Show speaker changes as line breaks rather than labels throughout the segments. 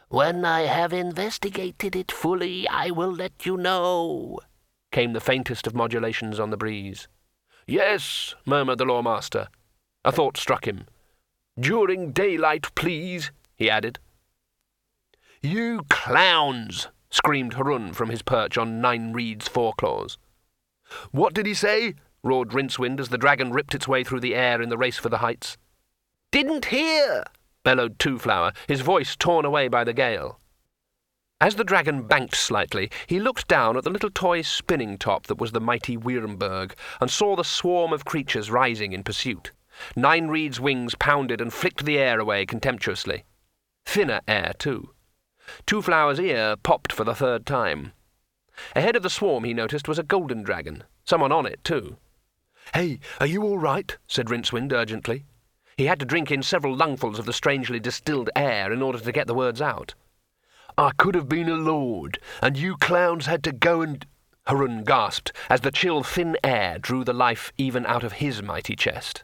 "When I have investigated it fully, I will let you know," came the faintest of modulations on the breeze. "Yes," murmured the lawmaster. A thought struck him. "During daylight, please," he added. "You clowns!" screamed Harun from his perch on Nine Reed's foreclaws. "What did he say?" roared Rincewind as the dragon ripped its way through the air in the race for the heights. "Didn't hear!" bellowed Two-Flower, his voice torn away by the gale. As the dragon banked slightly, he looked down at the little toy spinning top that was the mighty Wyrmberg, and saw the swarm of creatures rising in pursuit. Nine Reed's wings pounded and flicked the air away contemptuously. Thinner air, too. Two-Flower's ear popped for the third time. Ahead of the swarm, he noticed, was a golden dragon. Someone on it, too. "Hey, are you all right?" said Rincewind urgently. He had to drink in several lungfuls of the strangely distilled air in order to get the words out. "I could have been a lord, and you clowns had to go and—" Harun gasped, as the chill thin air drew the life even out of his mighty chest.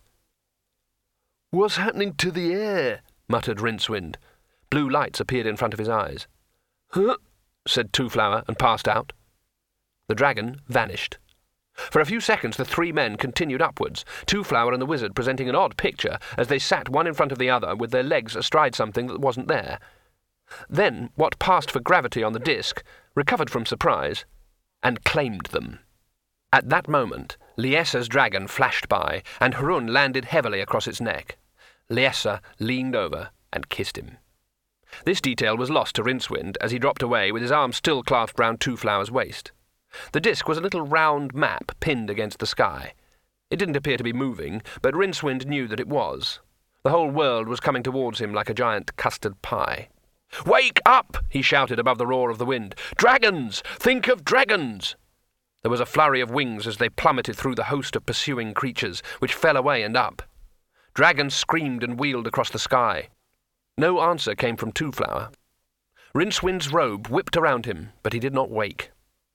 "What's happening to the air?" muttered Rincewind. Blue lights appeared in front of his eyes. "Huh?" said Two-Flower, and passed out. The dragon vanished. For a few seconds the three men continued upwards, Two-Flower and the wizard presenting an odd picture as they sat one in front of the other with their legs astride something that wasn't there. Then what passed for gravity on the disc recovered from surprise and claimed them. At that moment, Liessa's dragon flashed by, and Harun landed heavily across its neck. Liessa leaned over and kissed him. This detail was lost to Rincewind as he dropped away with his arm still clasped round Two-Flower's waist. The disc was a little round map pinned against the sky. It didn't appear to be moving, but Rincewind knew that it was. The whole world was coming towards him like a giant custard pie. "Wake up!" he shouted above the roar of the wind. "Dragons! Think of dragons!" There was a flurry of wings as they plummeted through the host of pursuing creatures, which fell away and up. Dragons screamed and wheeled across the sky. No answer came from Two-Flower. Rincewind's robe whipped around him, but he did not wake.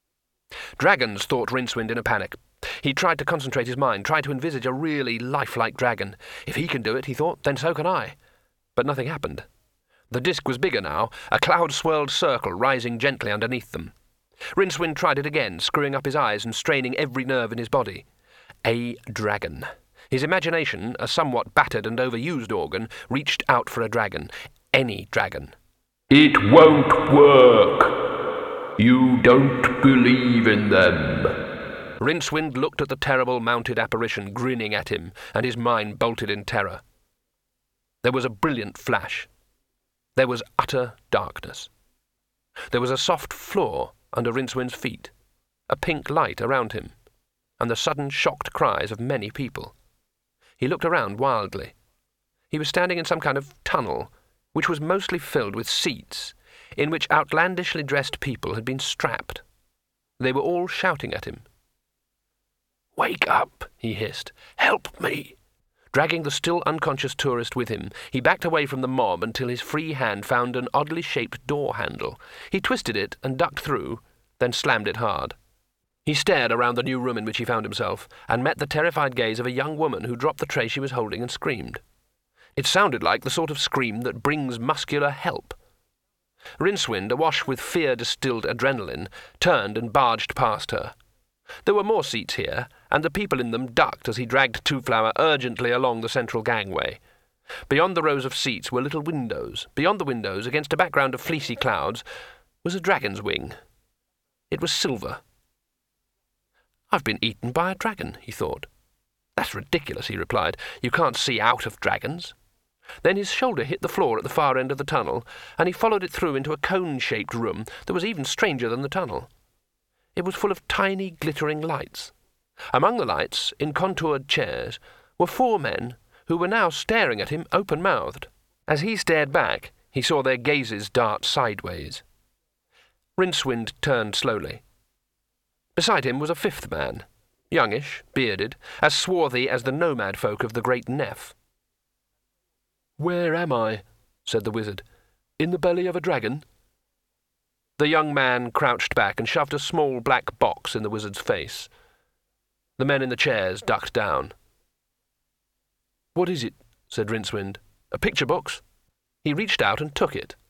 Dragons, thought Rincewind in a panic. He tried to concentrate his mind, tried to envisage a really lifelike dragon. If he can do it, he thought, then so can I. But nothing happened. The disc was bigger now, a cloud-swirled circle rising gently underneath them. Rincewind tried it again, screwing up his eyes and straining every nerve in his body. A dragon. His imagination, a somewhat battered and overused organ, reached out for a dragon. Any dragon.
"It won't work. You don't believe in them."
Rincewind looked at the terrible mounted apparition grinning at him, and his mind bolted in terror. There was a brilliant flash. There was utter darkness. There was a soft floor under Rincewind's feet, a pink light around him, and the sudden shocked cries of many people. He looked around wildly. He was standing in some kind of tunnel, which was mostly filled with seats, in which outlandishly dressed people had been strapped. They were all shouting at him. "Wake up," he hissed. "Help me." Dragging the still unconscious tourist with him, he backed away from the mob until his free hand found an oddly shaped door handle. He twisted it and ducked through, then slammed it hard. He stared around the new room in which he found himself, and met the terrified gaze of a young woman who dropped the tray she was holding and screamed. It sounded like the sort of scream that brings muscular help. Rincewind, awash with fear-distilled adrenaline, turned and barged past her. There were more seats here, and the people in them ducked as he dragged Two-Flower urgently along the central gangway. Beyond the rows of seats were little windows. Beyond the windows, against a background of fleecy clouds, was a dragon's wing. It was silver. "I've been eaten by a dragon," he thought. "That's ridiculous," he replied. "You can't see out of dragons." Then his shoulder hit the floor at the far end of the tunnel, and he followed it through into a cone-shaped room that was even stranger than the tunnel. It was full of tiny, glittering lights. Among the lights, in contoured chairs, were 4 men who were now staring at him open-mouthed. As he stared back, he saw their gazes dart sideways. Rincewind turned slowly. Beside him was a 5th man, youngish, bearded, as swarthy as the nomad folk of the Great Neff. "Where am I?" said the wizard. "In the belly of a dragon?" The young man crouched back and shoved a small black box in the wizard's face. The men in the chairs ducked down. "What is it?" said Rincewind. "A picture box?" He reached out and took it.